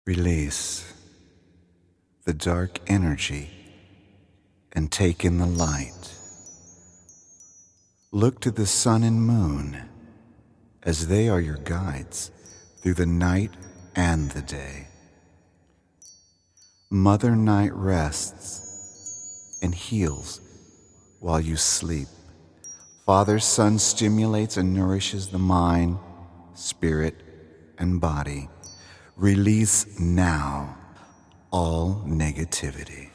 Release the dark energy and take in the light. Look to the sun and moon as they are your guides through the night and the day. Mother Night rests and heals while you sleep. Father Sun stimulates and nourishes the mind, spirit, and body. Release now all negativity.